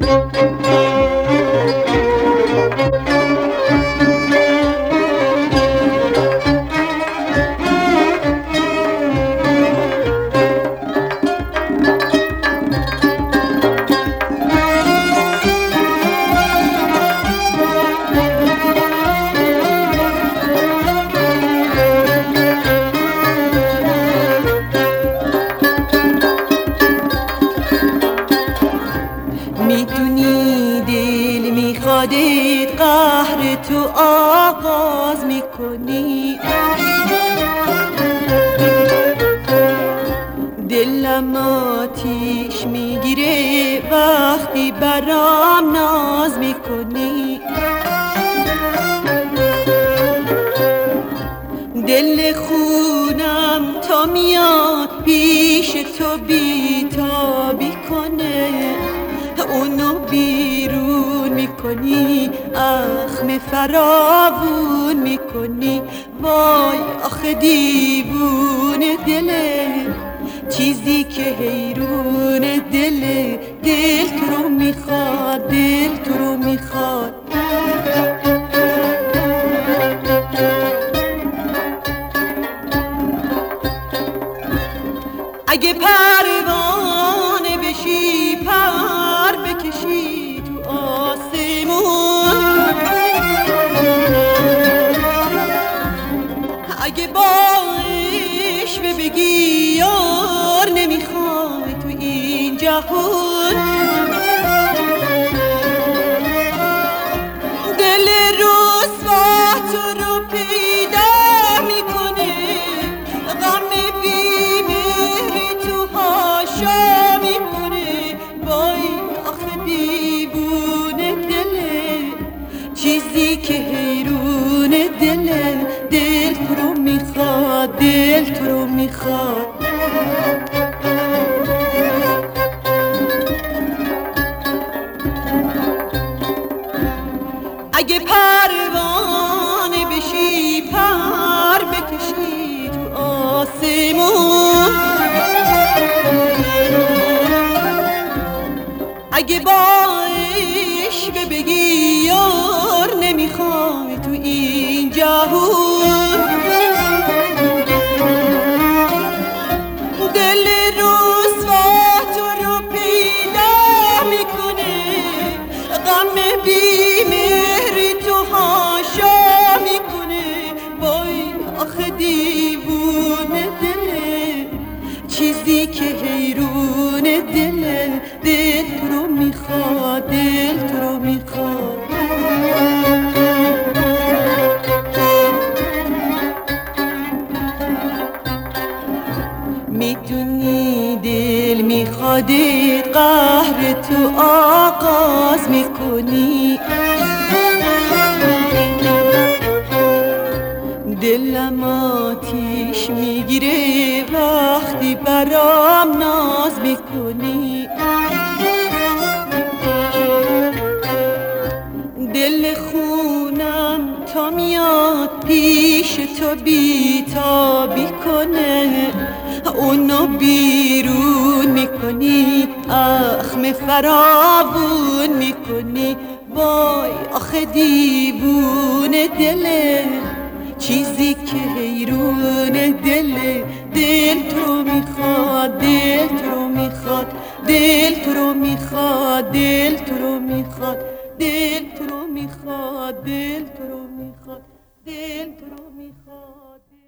میدونی دل میخوادت قهر تو آغاز میکنی، دلم آتیش میگیره وقتی برام ناز میکنی. دل خونم تا میاد پیش تو بیتابی کنه، اونو بیرون میکنی اخم فراوون میکنی. وای آخه دیوونه دله، چیزی که حیرون دله، دل تو رو میخواد، دل تو رو میخواد. اگه پروانه بشی پر بکشی تو آسمون، اگه با عشق بگی یار نمیخوای تو این جهون، دل رسوا تو رو پیدا میکنه، غم بی‌مهری تو هاشا میکنه. وای آخه دیوونه دله، چیزی که حیرون دله، دل تو رو میخواد، دل تو رو میخواد. اگه پروانه بشی پر بکشی تو آسمون، اگه با عشق بگی یار نمیخوای تو این جهون، دل رسوا تو رو پیدا میکنه، غم بی‌مهری تو هاشا میکنه. وای آخه دیوونه دله، چیزی که حیرون دله، دل تو رو میخواد، دل تو رو میخواد. میدونی دل میخوادت قهر تو آغاز میکنی، دلم آتیش میگیره وقتی برام ناز میکنی. دل خونم تا میاد پیش تو بیتابی کنه، اونو بیرون میکنی اخم فراوون میکنی. وای آخه دیوونه دله، چیزی که حیرون دله، دل تو رو میخواد، دل تو رو میخواد، دل تو رو میخواد، دل تو رو میخواد، دل تو رو میخواد، دل تو رو میخواد، دل تو رو میخواد.